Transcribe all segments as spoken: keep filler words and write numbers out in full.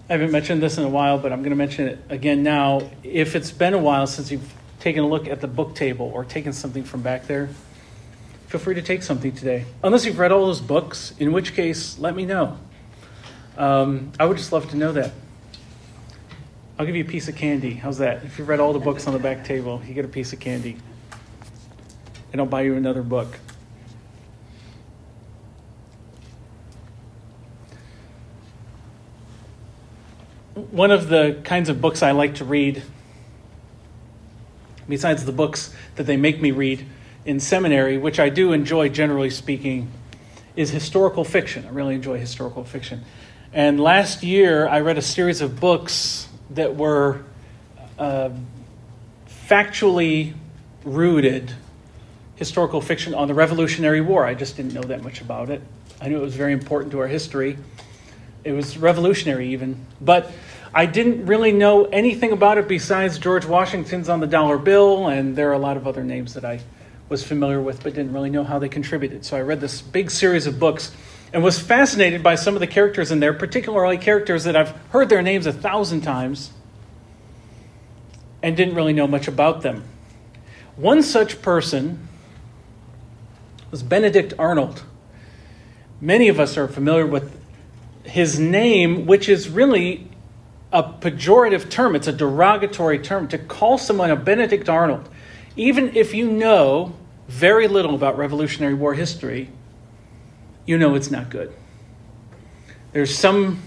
I haven't mentioned this in a while, but I'm going to mention it again now. If it's been a while since you've taken a look at the book table or taken something from back there, feel free to take something today. Unless you've read all those books, in which case, let me know. Um, I would just love to know that. I'll give you a piece of candy. How's that? If you've read all the books on the back table, you get a piece of candy. And I'll buy you another book. One of the kinds of books I like to read, besides the books that they make me read in seminary, which I do enjoy generally speaking, is historical fiction. I really enjoy historical fiction. And last year I read a series of books that were uh, factually rooted historical fiction on the Revolutionary War. I just didn't know that much about it. I knew it was very important to our history. It was revolutionary even. But I didn't really know anything about it besides George Washington's on the dollar bill, and there are a lot of other names that I was familiar with but didn't really know how they contributed. So I read this big series of books and was fascinated by some of the characters in there, particularly characters that I've heard their names a thousand times and didn't really know much about them. One such person was Benedict Arnold. Many of us are familiar with his name, which is really a pejorative term. It's a derogatory term. To call someone a Benedict Arnold, even if you know very little about Revolutionary War history, you know it's not good. There's some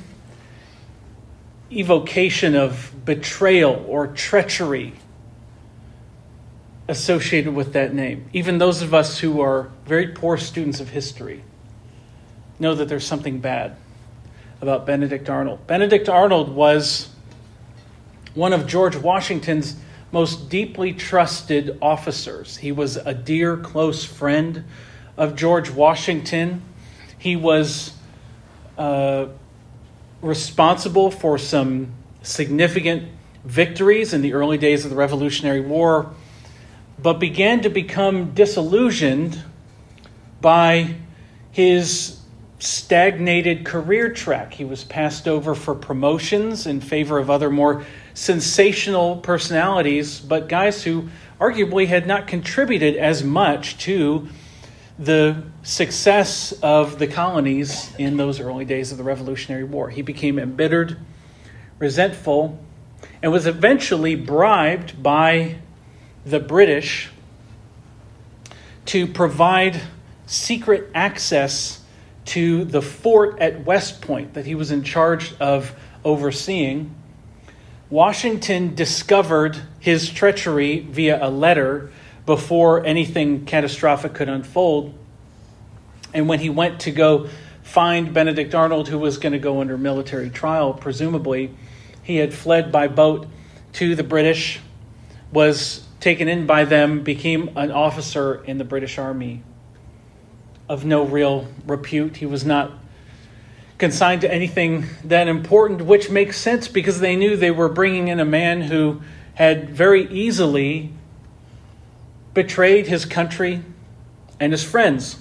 evocation of betrayal or treachery associated with that name. Even those of us who are very poor students of history know that there's something bad about Benedict Arnold. Benedict Arnold was one of George Washington's most deeply trusted officers. He was a dear, close friend of George Washington. He was uh, responsible for some significant victories in the early days of the Revolutionary War, but began to become disillusioned by his stagnated career track. He was passed over for promotions in favor of other more sensational personalities, but guys who arguably had not contributed as much to the success of the colonies in those early days of the Revolutionary War. He became embittered, resentful, and was eventually bribed by the British to provide secret access to the fort at West Point that he was in charge of overseeing. Washington discovered his treachery via a letter before anything catastrophic could unfold. And when he went to go find Benedict Arnold, who was going to go under military trial, presumably, he had fled by boat to the British, was taken in by them, became an officer in the British Army of no real repute. He was not consigned to anything that important, which makes sense because they knew they were bringing in a man who had very easily betrayed his country and his friends.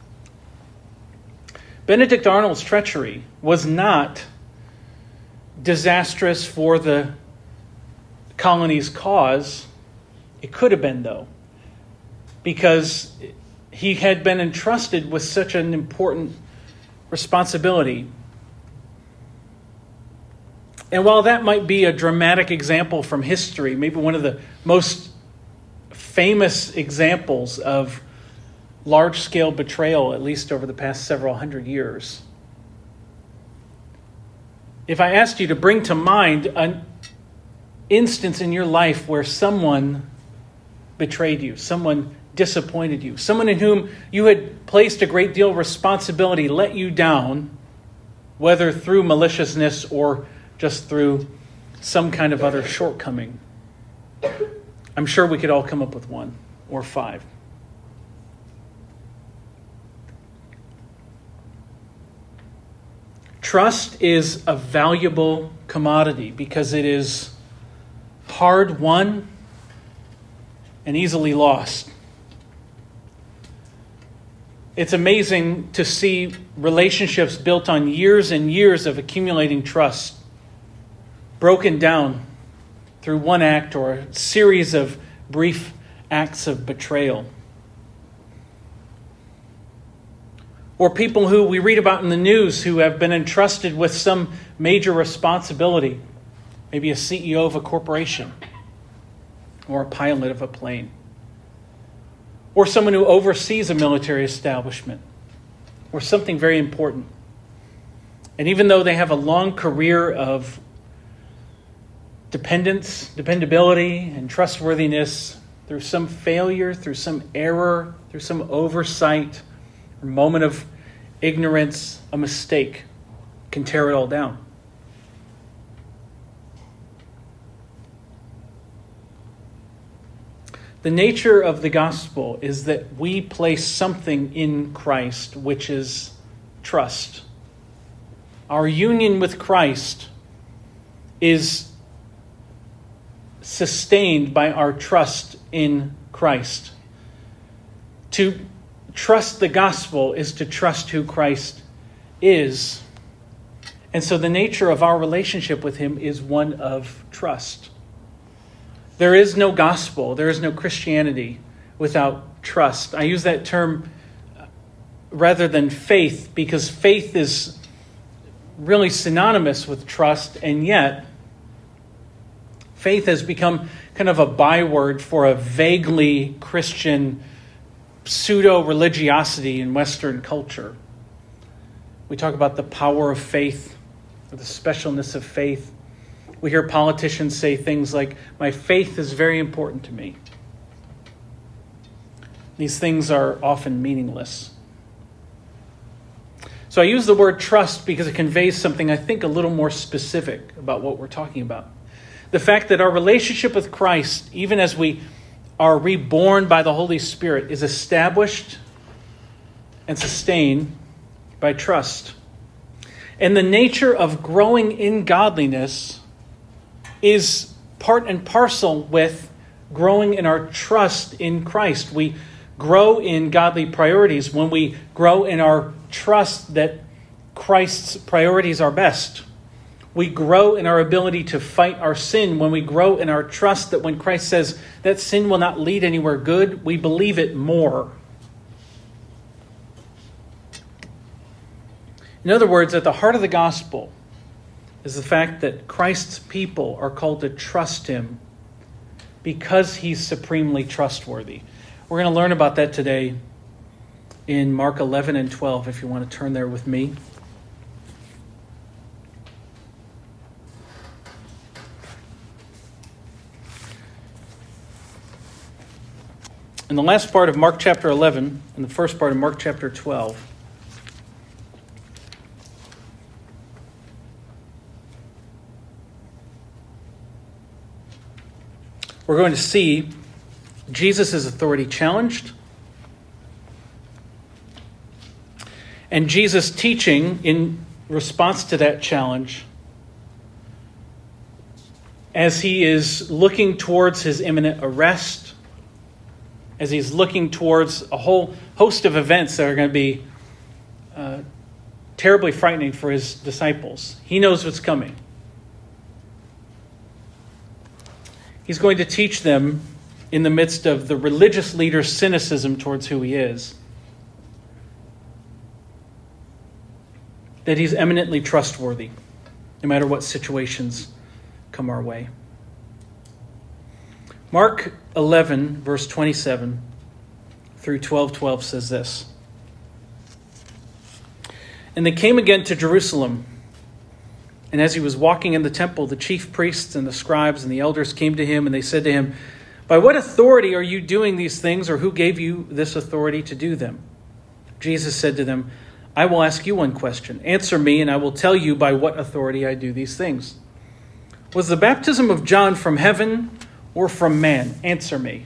Benedict Arnold's treachery was not disastrous for the colony's cause. It could have been, though, because he had been entrusted with such an important responsibility. And while that might be a dramatic example from history, maybe one of the most famous examples of large-scale betrayal, at least over the past several hundred years, if I asked you to bring to mind an instance in your life where someone betrayed you, someone disappointed you, someone in whom you had placed a great deal of responsibility, let you down, whether through maliciousness or just through some kind of other shortcoming, I'm sure we could all come up with one or five. Trust is a valuable commodity because it is hard won and easily lost. It's amazing to see relationships built on years and years of accumulating trust broken down through one act or a series of brief acts of betrayal. Or people who we read about in the news who have been entrusted with some major responsibility, maybe a C E O of a corporation or a pilot of a plane, or someone who oversees a military establishment or something very important. And even though they have a long career of dependence, dependability, and trustworthiness, through some failure, through some error, through some oversight, or moment of ignorance, a mistake can tear it all down. The nature of the gospel is that we place something in Christ, which is trust. Our union with Christ is sustained by our trust in Christ. To trust the gospel is to trust who Christ is. And so the nature of our relationship with him is one of trust. There is no gospel, there is no Christianity without trust. I use that term rather than faith because faith is really synonymous with trust, and yet faith has become kind of a byword for a vaguely Christian pseudo-religiosity in Western culture. We talk about the power of faith, or the specialness of faith. We hear politicians say things like, my faith is very important to me. These things are often meaningless. So I use the word trust because it conveys something I think a little more specific about what we're talking about. The fact that our relationship with Christ, even as we are reborn by the Holy Spirit, is established and sustained by trust. And the nature of growing in godliness is part and parcel with growing in our trust in Christ. We grow in godly priorities when we grow in our trust that Christ's priorities are best. We grow in our ability to fight our sin when we grow in our trust that when Christ says that sin will not lead anywhere good, we believe it more. In other words, at the heart of the gospel is the fact that Christ's people are called to trust him because he's supremely trustworthy. We're going to learn about that today in Mark eleven and twelve, if you want to turn there with me. In the last part of Mark chapter eleven and the first part of Mark chapter twelve, we're going to see Jesus' authority challenged and Jesus' teaching in response to that challenge as he is looking towards his imminent arrest, as he's looking towards a whole host of events that are going to be uh, terribly frightening for his disciples. He knows what's coming. He's going to teach them in the midst of the religious leader's cynicism towards who he is, that he's eminently trustworthy, no matter what situations come our way. Mark eleven, verse twenty-seven through twelve twelve says this. And they came again to Jerusalem. And as he was walking in the temple, the chief priests and the scribes and the elders came to him, and they said to him, by what authority are you doing these things, or who gave you this authority to do them? Jesus said to them, I will ask you one question. Answer me, and I will tell you by what authority I do these things. Was the baptism of John from heaven or from man? Answer me.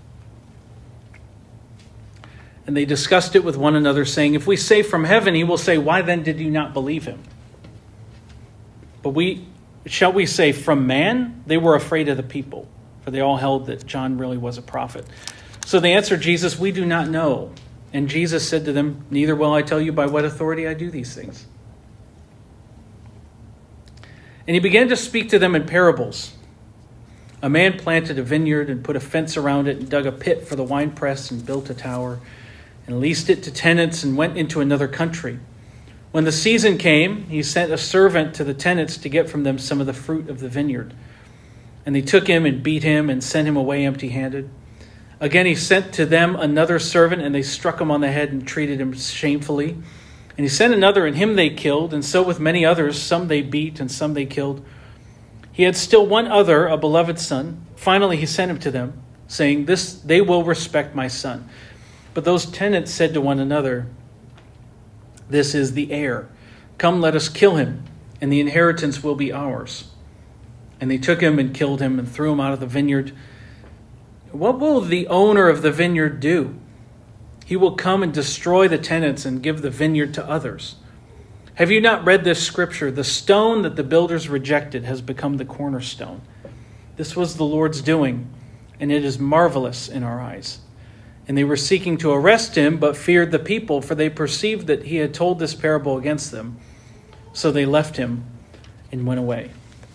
And they discussed it with one another, saying, if we say from heaven, he will say, why then did you not believe him? But we, shall we say from man? They were afraid of the people, for they all held that John really was a prophet. So they answered Jesus, we do not know. And Jesus said to them, neither will I tell you by what authority I do these things. And he began to speak to them in parables. A man planted a vineyard and put a fence around it and dug a pit for the winepress and built a tower and leased it to tenants and went into another country. When the season came, he sent a servant to the tenants to get from them some of the fruit of the vineyard. And they took him and beat him and sent him away empty-handed. Again, he sent to them another servant, and they struck him on the head and treated him shamefully. And he sent another, and him they killed, and so with many others, some they beat and some they killed. He had still one other, a beloved son. Finally, he sent him to them, saying, "This they will respect my son." But those tenants said to one another, "This is the heir. Come, let us kill him, and the inheritance will be ours." And they took him and killed him and threw him out of the vineyard. What will the owner of the vineyard do? He will come and destroy the tenants and give the vineyard to others. Have you not read this scripture? The stone that the builders rejected has become the cornerstone. This was the Lord's doing, and it is marvelous in our eyes. And they were seeking to arrest him, but feared the people, for they perceived that he had told this parable against them. So they left him and went away.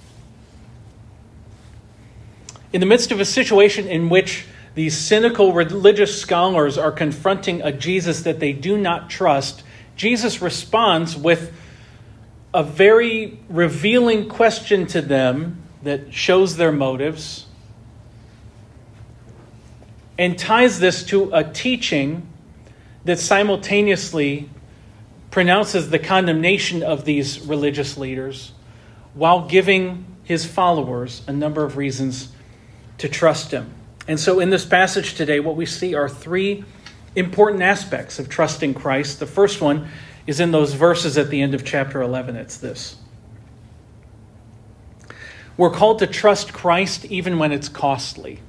In the midst of a situation in which these cynical religious scholars are confronting a Jesus that they do not trust, Jesus responds with a very revealing question to them that shows their motives and ties this to a teaching that simultaneously pronounces the condemnation of these religious leaders while giving his followers a number of reasons to trust him. And so in this passage today, what we see are three important aspects of trusting Christ. The first one is in those verses at the end of chapter eleven. It's this. We're called to trust Christ even when it's costly.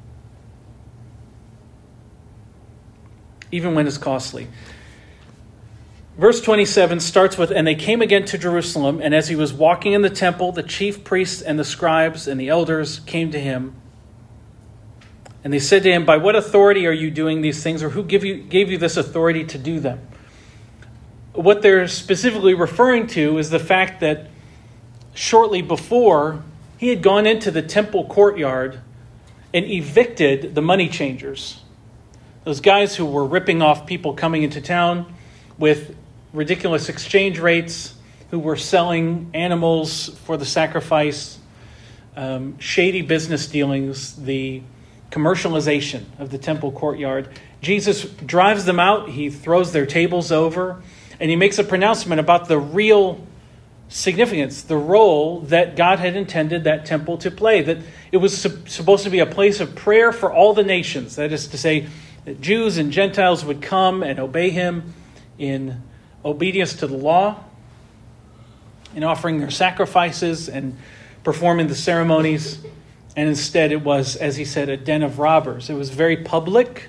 Even when it's costly. Verse twenty-seven starts with, "And they came again to Jerusalem, and as he was walking in the temple, the chief priests and the scribes and the elders came to him. And they said to him, 'By what authority are you doing these things, or who give you, gave you this authority to do them?'" What they're specifically referring to is the fact that shortly before, he had gone into the temple courtyard and evicted the money changers. Those guys who were ripping off people coming into town with ridiculous exchange rates, who were selling animals for the sacrifice, um, shady business dealings, the commercialization of the temple courtyard. Jesus drives them out. He throws their tables over, and he makes a pronouncement about the real significance, the role that God had intended that temple to play, that it was su- supposed to be a place of prayer for all the nations. That is to say, that Jews and Gentiles would come and obey him in obedience to the law, in offering their sacrifices and performing the ceremonies. And instead it was, as he said, a den of robbers. It was very public.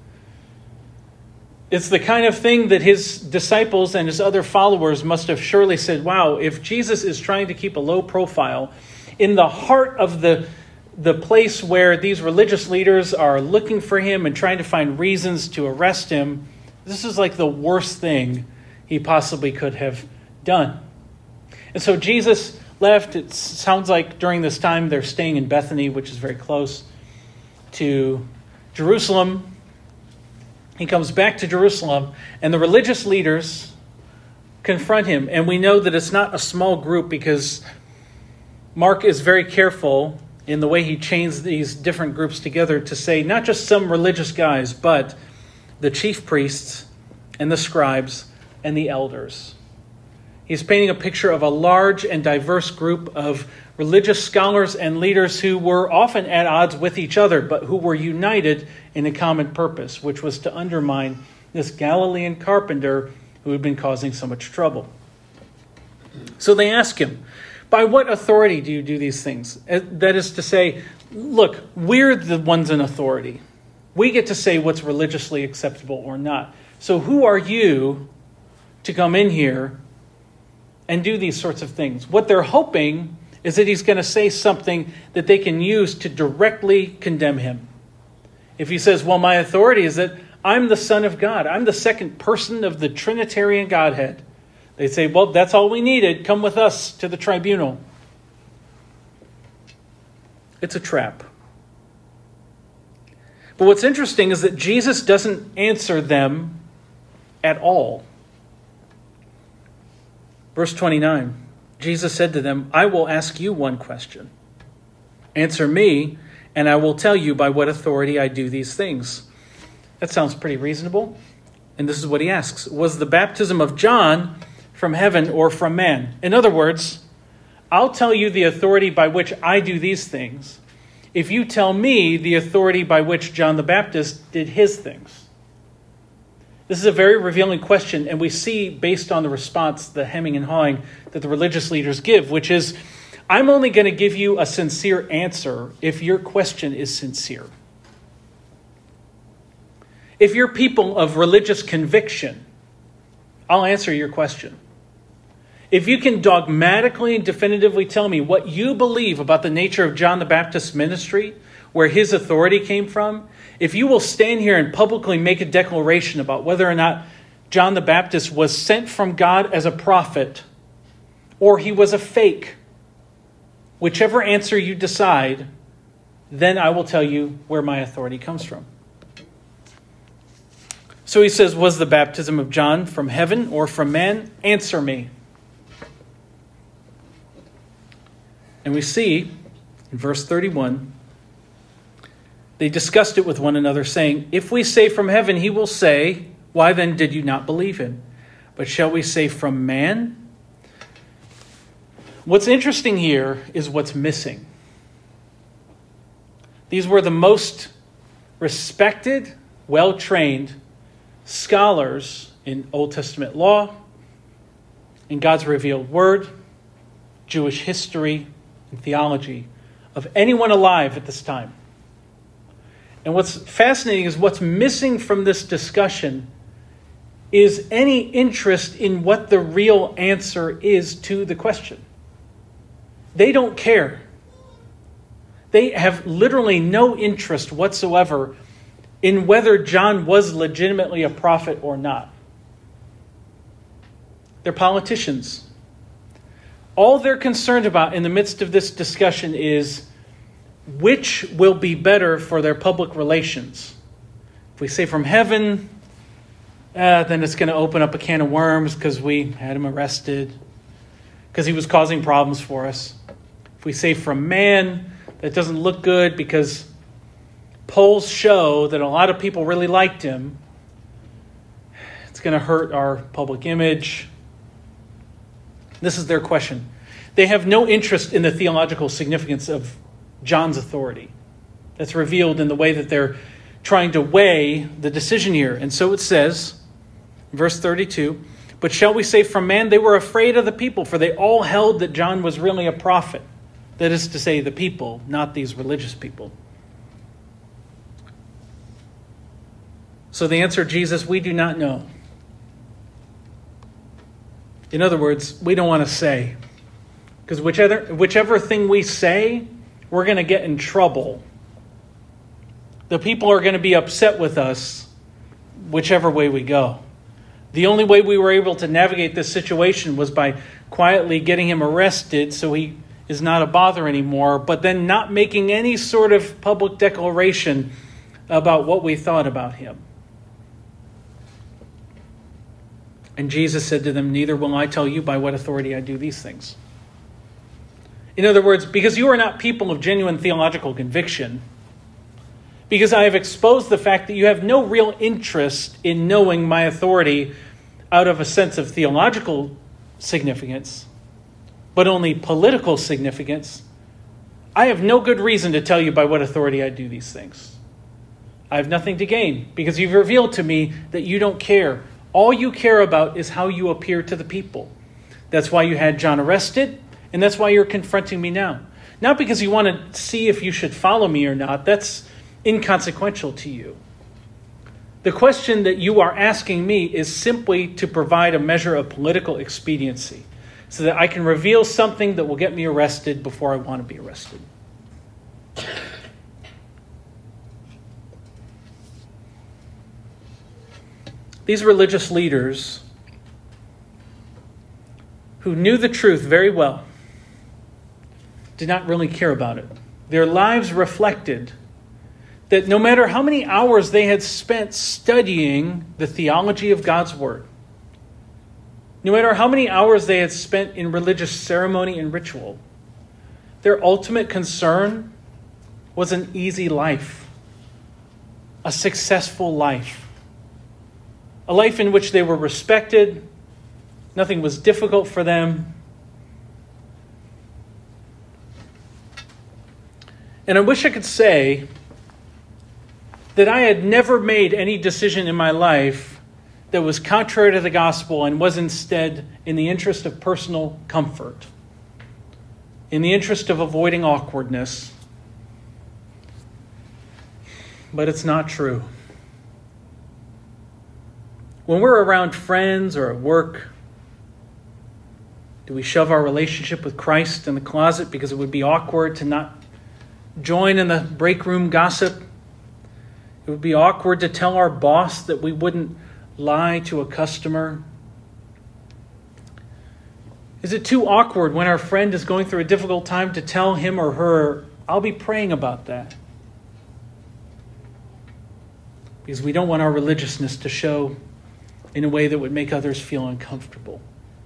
It's the kind of thing that his disciples and his other followers must have surely said, wow, if Jesus is trying to keep a low profile in the heart of the, the place where these religious leaders are looking for him and trying to find reasons to arrest him, this is like the worst thing he possibly could have done. And so Jesus left. It sounds like during this time they're staying in Bethany, which is very close to Jerusalem. He comes back to Jerusalem, and the religious leaders confront him. And we know that it's not a small group, because Mark is very careful in the way he chains these different groups together to say not just some religious guys, but the chief priests and the scribes and the elders. He's painting a picture of a large and diverse group of religious scholars and leaders who were often at odds with each other, but who were united in a common purpose, which was to undermine this Galilean carpenter who had been causing so much trouble. So they ask him, by what authority do you do these things? That is to say, look, we're the ones in authority. We get to say what's religiously acceptable or not. So who are you to come in here and do these sorts of things? What they're hoping is that he's going to say something that they can use to directly condemn him. If he says, well, my authority is that I'm the Son of God. I'm the second person of the Trinitarian Godhead. They say, well, that's all we needed. Come with us to the tribunal. It's a trap. But what's interesting is that Jesus doesn't answer them at all. Verse twenty-nine, Jesus said to them, I will ask you one question. Answer me, and I will tell you by what authority I do these things. That sounds pretty reasonable. And this is what he asks. Was the baptism of John from heaven or from man? In other words, I'll tell you the authority by which I do these things if you tell me the authority by which John the Baptist did his things. This is a very revealing question, and we see, based on the response, the hemming and hawing that the religious leaders give, which is, I'm only going to give you a sincere answer if your question is sincere. If you're people of religious conviction, I'll answer your question. If you can dogmatically and definitively tell me what you believe about the nature of John the Baptist's ministry, where his authority came from, if you will stand here and publicly make a declaration about whether or not John the Baptist was sent from God as a prophet or he was a fake, whichever answer you decide, then I will tell you where my authority comes from. So he says, was the baptism of John from heaven or from man? Answer me. And we see in verse thirty-one, they discussed it with one another, saying, if we say from heaven, he will say, why then did you not believe him? But shall we say from man? What's interesting here is what's missing. These were the most respected, well-trained scholars in Old Testament law, in God's revealed word, Jewish history, and theology of anyone alive at this time. And what's fascinating is what's missing from this discussion is any interest in what the real answer is to the question. They don't care. They have literally no interest whatsoever in whether John was legitimately a prophet or not. They're politicians. All they're concerned about in the midst of this discussion is which will be better for their public relations. If we say from heaven, uh, then it's going to open up a can of worms because we had him arrested, because he was causing problems for us. If we say from man, that doesn't look good because polls show that a lot of people really liked him. It's going to hurt our public image. This is their question. They have no interest in the theological significance of John's authority. That's revealed in the way that they're trying to weigh the decision here. And so it says, verse thirty-two, but shall we say from man? They were afraid of the people, for they all held that John was really a prophet. That is to say, the people, not these religious people. So they answered Jesus, we do not know. In other words, we don't want to say. Because whichever, whichever thing we say, we're going to get in trouble. The people are going to be upset with us whichever way we go. The only way we were able to navigate this situation was by quietly getting him arrested so he is not a bother anymore, but then not making any sort of public declaration about what we thought about him. And Jesus said to them, neither will I tell you by what authority I do these things. In other words, because you are not people of genuine theological conviction, because I have exposed the fact that you have no real interest in knowing my authority out of a sense of theological significance, but only political significance, I have no good reason to tell you by what authority I do these things. I have nothing to gain because you've revealed to me that you don't care. All you care about is how you appear to the people. That's why you had John arrested, and that's why you're confronting me now. Not because you want to see if you should follow me or not. That's inconsequential to you. The question that you are asking me is simply to provide a measure of political expediency so that I can reveal something that will get me arrested before I want to be arrested. These religious leaders who knew the truth very well did not really care about it. their lives reflected that no matter how many hours they had spent studying the theology of God's Word, no matter how many hours they had spent in religious ceremony and ritual, their ultimate concern was an easy life, a successful life, a life in which they were respected, nothing was difficult for them. And I wish I could say that I had never made any decision in my life that was contrary to the gospel and was instead in the interest of personal comfort, in the interest of avoiding awkwardness. But it's not true. When we're around friends or at work, do we shove our relationship with Christ in the closet because it would be awkward to not join in the break room gossip? It would be awkward to tell our boss that we wouldn't lie to a customer. Is it too awkward when our friend is going through a difficult time to tell him or her, I'll be praying about that? Because we don't want our religiousness to show in a way that would make others feel uncomfortable.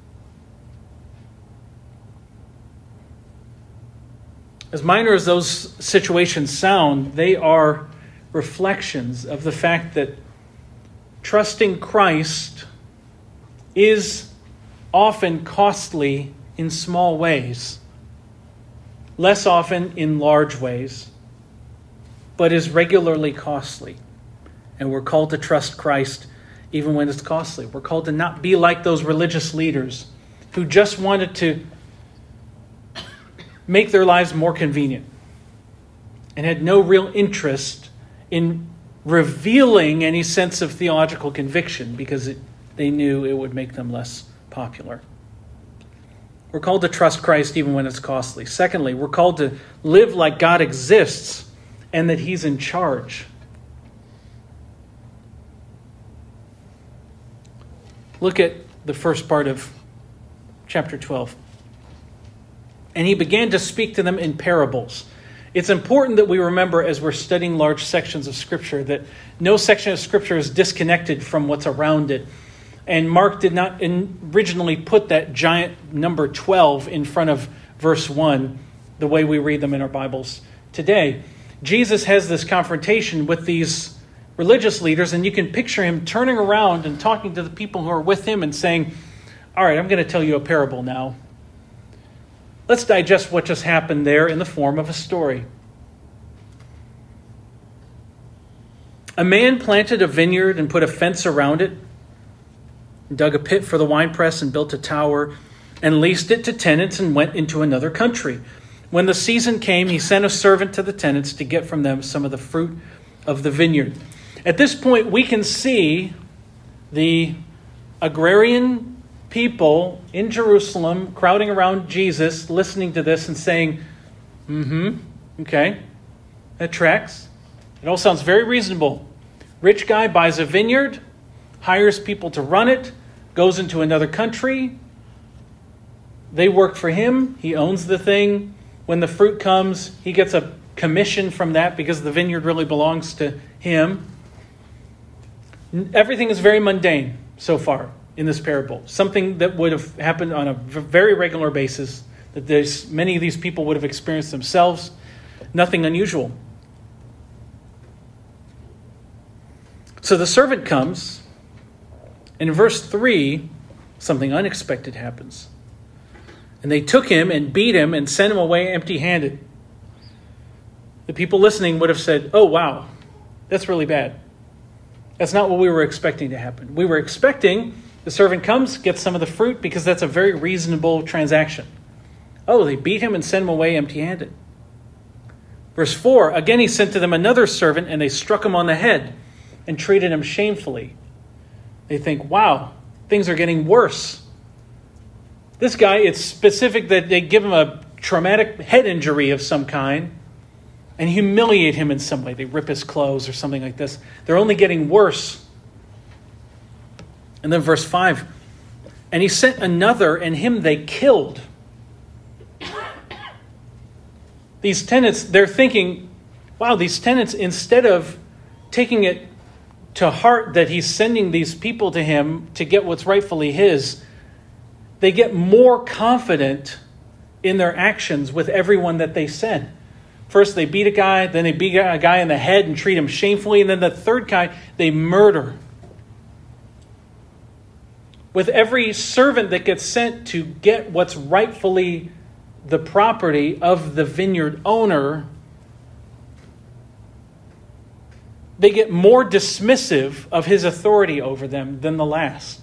As minor as those situations sound, they are reflections of the fact that trusting Christ is often costly in small ways, less often in large ways, but is regularly costly. And we're called to trust Christ even when it's costly. We're called to not be like those religious leaders who just wanted to make their lives more convenient and had no real interest in revealing any sense of theological conviction because it, they knew it would make them less popular. We're called to trust Christ even when it's costly. Secondly, we're called to live like God exists and that He's in charge. Look at the first part of chapter twelve. And He began to speak to them in parables. It's important that we remember as we're studying large sections of Scripture that no section of Scripture is disconnected from what's around it. And Mark did not originally put that giant number twelve in front of verse one the way we read them in our Bibles today. Jesus has this confrontation with these religious leaders, and you can picture Him turning around and talking to the people who are with Him and saying, all right, I'm going to tell you a parable now. Let's digest what just happened there in the form of a story. A man planted a vineyard and put a fence around it, dug a pit for the winepress and built a tower, and leased it to tenants and went into another country. When the season came, he sent a servant to the tenants to get from them some of the fruit of the vineyard. At this point, we can see the agrarian people in Jerusalem crowding around Jesus, listening to this and saying, mm-hmm, okay, that tracks. It all sounds very reasonable. Rich guy buys a vineyard, hires people to run it, goes into another country. They work for him. He owns the thing. When the fruit comes, he gets a commission from that because the vineyard really belongs to him. Everything is very mundane so far in this parable. Something that would have happened on a very regular basis, that there's many of these people would have experienced themselves. Nothing unusual. So the servant comes, and in verse three, something unexpected happens. And they took him and beat him and sent him away empty-handed. The people listening would have said, oh, wow, that's really bad. That's not what we were expecting to happen. We were expecting the servant comes, gets some of the fruit, because that's a very reasonable transaction. Oh, they beat him and sent him away empty-handed. Verse four, again he sent to them another servant, and they struck him on the head and treated him shamefully. They think, wow, things are getting worse. This guy, it's specific that they give him a traumatic head injury of some kind and humiliate him in some way. They rip his clothes or something like this. They're only getting worse. And then verse five, and he sent another, and him they killed. These tenants, they're thinking, wow, these tenants, instead of taking it to heart that he's sending these people to him to get what's rightfully his, they get more confident in their actions with everyone that they send. First, they beat a guy, then they beat a guy in the head and treat him shamefully, and then the third guy, they murder. With every servant that gets sent to get what's rightfully the property of the vineyard owner, they get more dismissive of his authority over them than the last.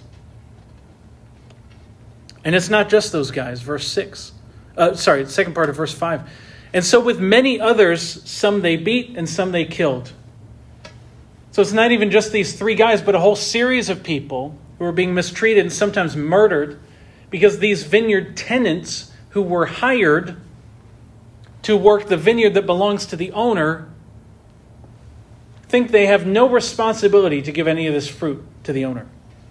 And it's not just those guys. Verse six. Uh, sorry, the second part of verse five. And so with many others, some they beat and some they killed. So it's not even just these three guys, but a whole series of people who are being mistreated and sometimes murdered because these vineyard tenants who were hired to work the vineyard that belongs to the owner think they have no responsibility to give any of this fruit to the owner.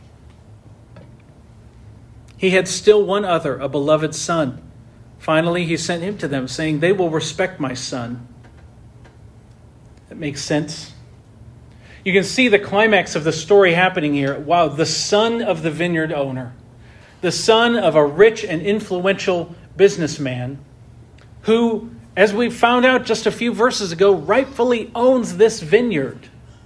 He had still one other, a beloved son. Finally, he sent him to them, saying, they will respect my son. That makes sense. You can see the climax of the story happening here. Wow, the son of the vineyard owner, the son of a rich and influential businessman who, as we found out just a few verses ago, rightfully owns this vineyard.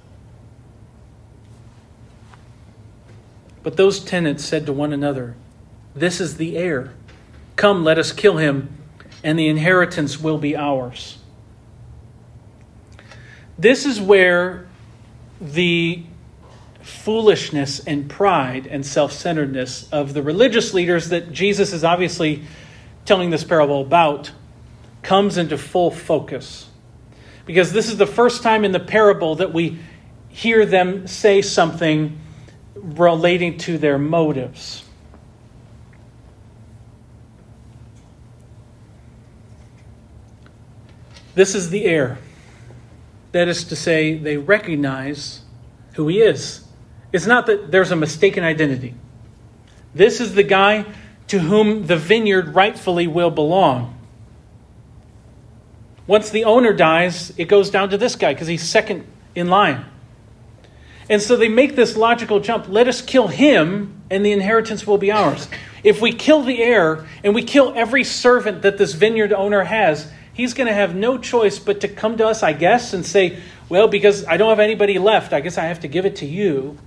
But those tenants said to one another, this is the heir. Come, let us kill him, and the inheritance will be ours. This is where the foolishness and pride and self-centeredness of the religious leaders that Jesus is obviously telling this parable about comes into full focus. Because this is the first time in the parable that we hear them say something relating to their motives. This is the heir. That is to say, they recognize who he is. It's not that there's a mistaken identity. This is the guy to whom the vineyard rightfully will belong. Once the owner dies, it goes down to this guy because he's second in line. And so they make this logical jump. Let us kill him and the inheritance will be ours. If we kill the heir and we kill every servant that this vineyard owner has, he's going to have no choice but to come to us, I guess, and say, well, because I don't have anybody left, I guess I have to give it to you.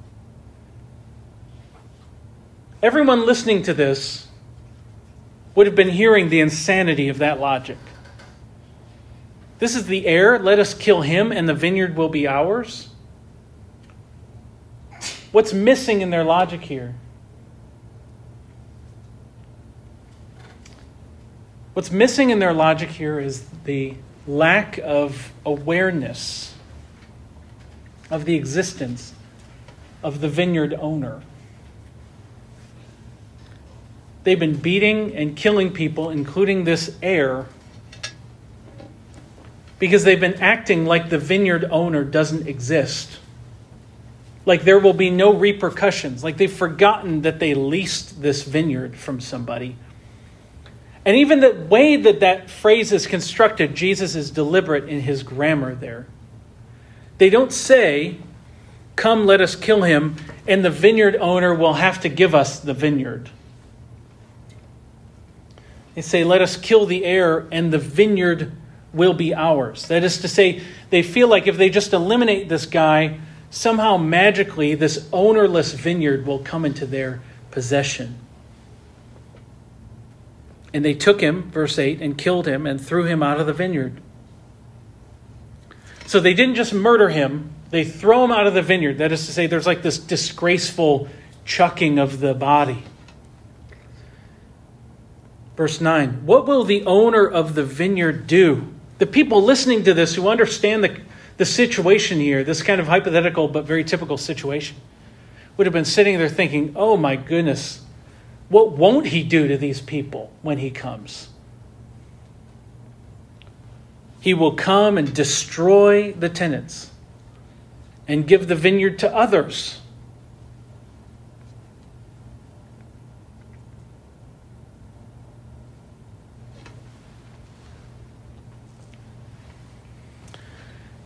Everyone listening to this would have been hearing the insanity of that logic. This is the heir. Let us kill him and the vineyard will be ours. What's missing in their logic here? What's missing in their logic here is the lack of awareness of the existence of the vineyard owner. They've been beating and killing people, including this heir, because they've been acting like the vineyard owner doesn't exist. Like there will be no repercussions. Like they've forgotten that they leased this vineyard from somebody. And even the way that that phrase is constructed, Jesus is deliberate in his grammar there. They don't say, come, let us kill him, and the vineyard owner will have to give us the vineyard. They say, let us kill the heir, and the vineyard will be ours. That is to say, they feel like if they just eliminate this guy, somehow magically this ownerless vineyard will come into their possession. And they took him, verse eight, and killed him and threw him out of the vineyard. So they didn't just murder him, they throw him out of the vineyard. That is to say, there's like this disgraceful chucking of the body. Verse nine, what will the owner of the vineyard do? The people listening to this who understand the, the situation here, this kind of hypothetical but very typical situation, would have been sitting there thinking, oh my goodness, what won't he do to these people when he comes? He will come and destroy the tenants and give the vineyard to others.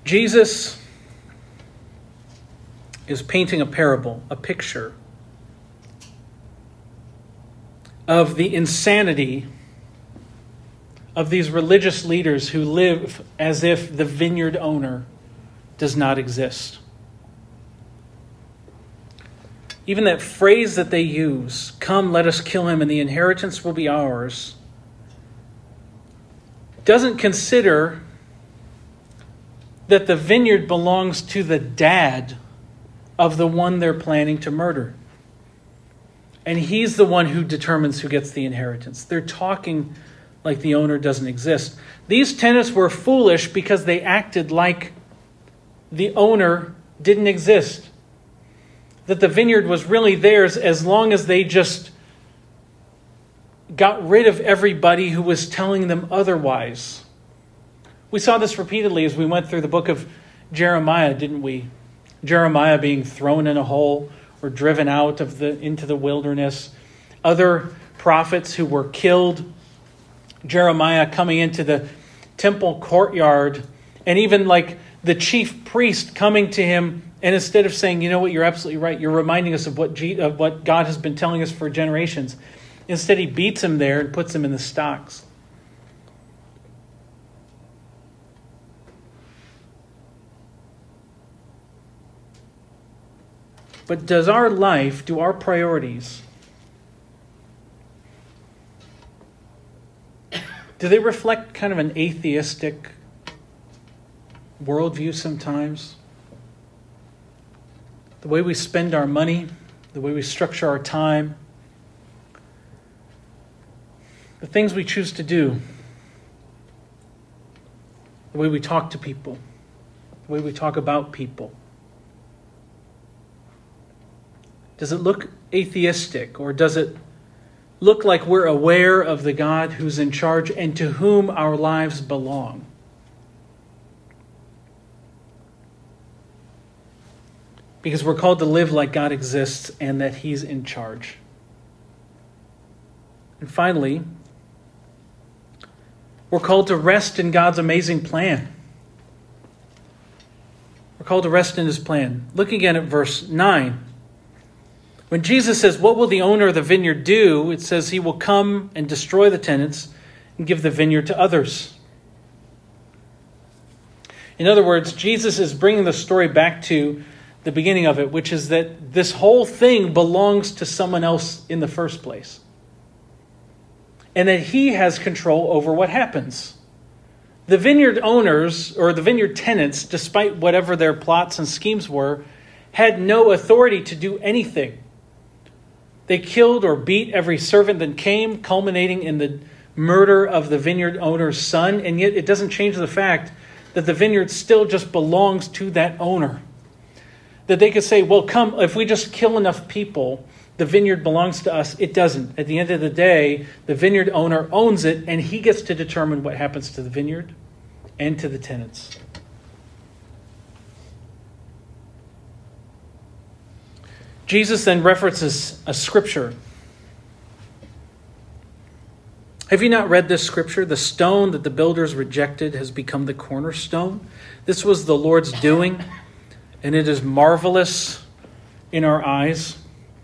Jesus is painting a parable, a picture of the insanity of these religious leaders who live as if the vineyard owner does not exist. Even that phrase that they use, "Come, let us kill him, and the inheritance will be ours," doesn't consider that the vineyard belongs to the dad of the one they're planning to murder. And he's the one who determines who gets the inheritance. They're talking like the owner doesn't exist. These tenants were foolish because they acted like the owner didn't exist. That the vineyard was really theirs as long as they just got rid of everybody who was telling them otherwise. We saw this repeatedly as we went through the book of Jeremiah, didn't we? Jeremiah being thrown in a hole or driven out of the into the wilderness. Other prophets who were killed. Jeremiah coming into the temple courtyard, and even like the chief priest coming to him, and instead of saying, "You know what, you're absolutely right. You're reminding us of what G- of what God has been telling us for generations." Instead, he beats him there and puts him in the stocks. But does our life, do our priorities, do they reflect kind of an atheistic worldview sometimes? The way we spend our money, the way we structure our time, the things we choose to do, the way we talk to people, the way we talk about people. Does it look atheistic, or does it look like we're aware of the God who's in charge and to whom our lives belong? Because we're called to live like God exists and that he's in charge. And finally, we're called to rest in God's amazing plan. We're called to rest in his plan. Look again at verse nine. When Jesus says, "What will the owner of the vineyard do?" it says he will come and destroy the tenants and give the vineyard to others. In other words, Jesus is bringing the story back to the beginning of it, which is that this whole thing belongs to someone else in the first place. And that he has control over what happens. The vineyard owners, or the vineyard tenants, despite whatever their plots and schemes were, had no authority to do anything. They killed or beat every servant that came, culminating in the murder of the vineyard owner's son. And yet it doesn't change the fact that the vineyard still just belongs to that owner. That they could say, well, come, if we just kill enough people, the vineyard belongs to us. It doesn't. At the end of the day, the vineyard owner owns it, and he gets to determine what happens to the vineyard and to the tenants. Jesus then references a scripture. Have you not read this scripture? The stone that the builders rejected has become the cornerstone. This was the Lord's doing, and it is marvelous in our eyes.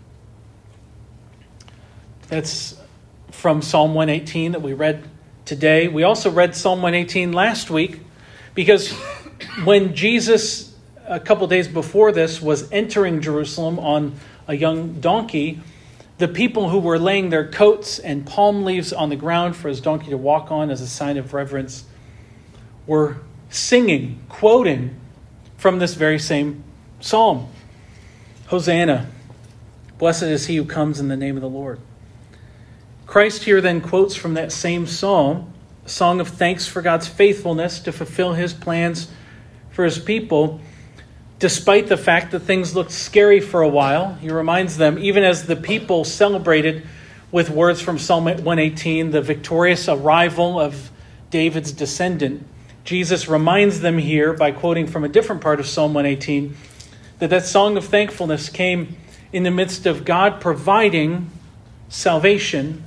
That's from Psalm one eighteen that we read today. We also read Psalm one eighteen last week because when Jesus, a couple days before this, was entering Jerusalem on a young donkey, the people who were laying their coats and palm leaves on the ground for his donkey to walk on as a sign of reverence were singing, quoting from this very same psalm. Hosanna, blessed is he who comes in the name of the Lord. Christ here then quotes from that same psalm, a song of thanks for God's faithfulness to fulfill his plans for his people, despite the fact that things looked scary for a while. He reminds them, even as the people celebrated with words from Psalm one eighteen, the victorious arrival of David's descendant, Jesus reminds them here by quoting from a different part of Psalm one eighteen that that song of thankfulness came in the midst of God providing salvation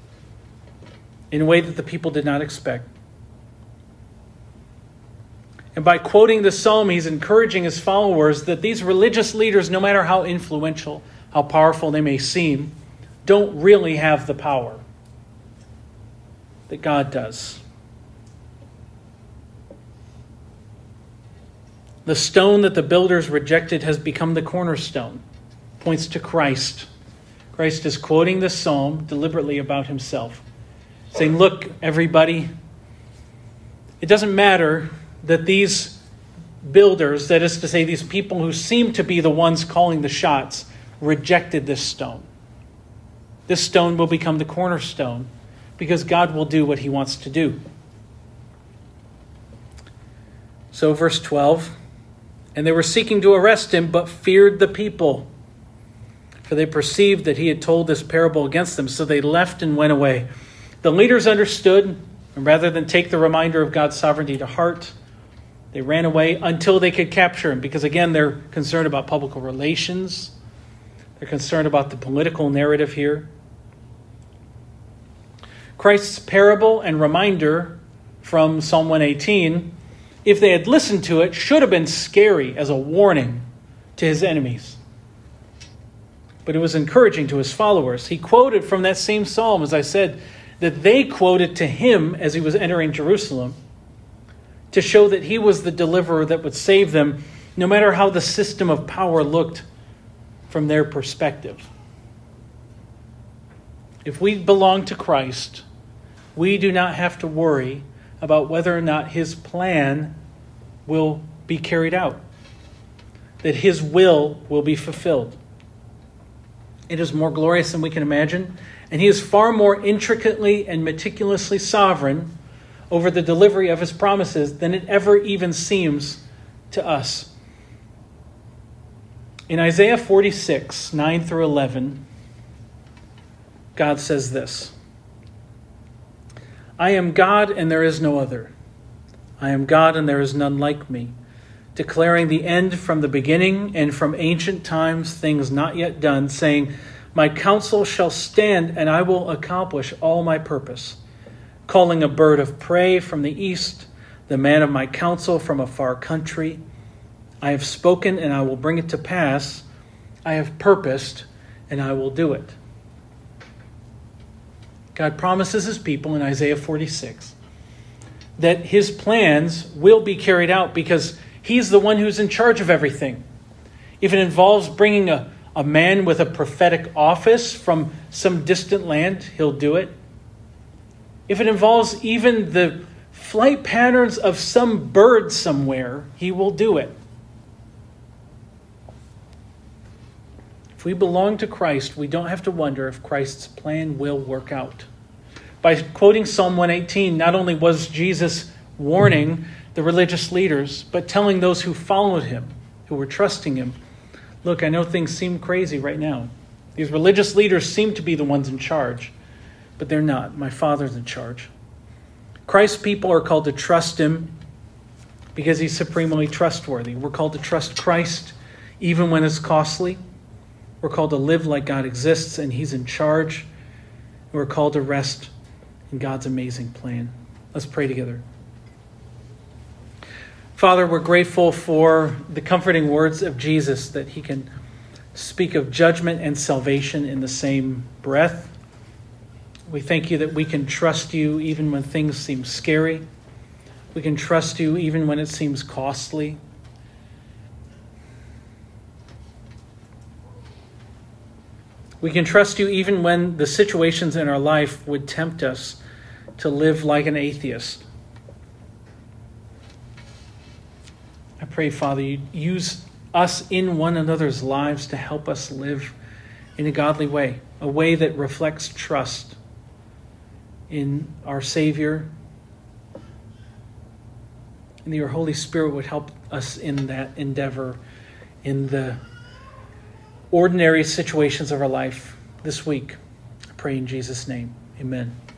in a way that the people did not expect. And by quoting the psalm, he's encouraging his followers that these religious leaders, no matter how influential, how powerful they may seem, don't really have the power that God does. The stone that the builders rejected has become the cornerstone. Points to Christ. Christ is quoting the psalm deliberately about himself, saying, look, everybody, it doesn't matter that these builders, that is to say, these people who seem to be the ones calling the shots, rejected this stone. This stone will become the cornerstone because God will do what he wants to do. So verse twelve, and they were seeking to arrest him, but feared the people, for they perceived that he had told this parable against them. So they left and went away. The leaders understood, and rather than take the reminder of God's sovereignty to heart, they ran away until they could capture him. Because again, they're concerned about public relations. They're concerned about the political narrative here. Christ's parable and reminder from Psalm one eighteen, if they had listened to it, should have been scary as a warning to his enemies. But it was encouraging to his followers. He quoted from that same psalm, as I said, that they quoted to him as he was entering Jerusalem to show that he was the deliverer that would save them, no matter how the system of power looked from their perspective. If we belong to Christ, we do not have to worry about whether or not his plan will be carried out, that his will will be fulfilled. It is more glorious than we can imagine, and he is far more intricately and meticulously sovereign over the delivery of his promises than it ever even seems to us. In Isaiah forty-six, nine through eleven, God says this, I am God and there is no other. I am God and there is none like me, declaring the end from the beginning and from ancient times things not yet done, saying, my counsel shall stand and I will accomplish all my purpose, calling a bird of prey from the east, the man of my counsel from a far country. I have spoken and I will bring it to pass. I have purposed and I will do it. God promises his people in Isaiah forty-six that his plans will be carried out because he's the one who's in charge of everything. If it involves bringing a, a man with a prophetic office from some distant land, he'll do it. If it involves even the flight patterns of some bird somewhere, he will do it. If we belong to Christ, we don't have to wonder if Christ's plan will work out. By quoting Psalm one eighteen, not only was Jesus warning the religious leaders, but telling those who followed him, who were trusting him, look, I know things seem crazy right now. These religious leaders seem to be the ones in charge, but they're not. My Father's in charge. Christ's people are called to trust him because he's supremely trustworthy. We're called to trust Christ even when it's costly. We're called to live like God exists and he's in charge. We're called to rest in God's amazing plan. Let's pray together. Father, we're grateful for the comforting words of Jesus that he can speak of judgment and salvation in the same breath. We thank you that we can trust you even when things seem scary. We can trust you even when it seems costly. We can trust you even when the situations in our life would tempt us to live like an atheist. I pray, Father, you use us in one another's lives to help us live in a godly way, a way that reflects trust in our Savior, and that your Holy Spirit would help us in that endeavor in the ordinary situations of our life this week. I pray in Jesus' name. Amen.